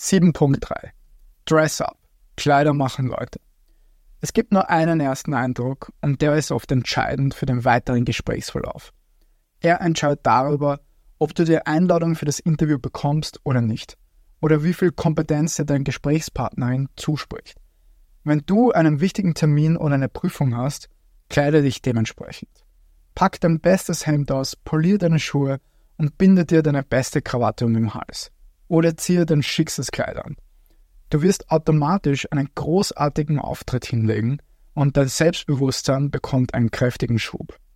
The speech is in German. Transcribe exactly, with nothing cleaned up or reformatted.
sieben Punkt drei. Dress up. Kleider machen Leute. Es gibt nur einen ersten Eindruck und der ist oft entscheidend für den weiteren Gesprächsverlauf. Er entscheidet darüber, ob du die Einladung für das Interview bekommst oder nicht. Oder wie viel Kompetenz dir dein Gesprächspartnerin zuspricht. Wenn du einen wichtigen Termin oder eine Prüfung hast, kleide dich dementsprechend. Pack dein bestes Hemd aus, polier deine Schuhe und binde dir deine beste Krawatte um den Hals. Oder ziehe dein schickstes Kleid an. Du wirst automatisch einen großartigen Auftritt hinlegen und dein Selbstbewusstsein bekommt einen kräftigen Schub.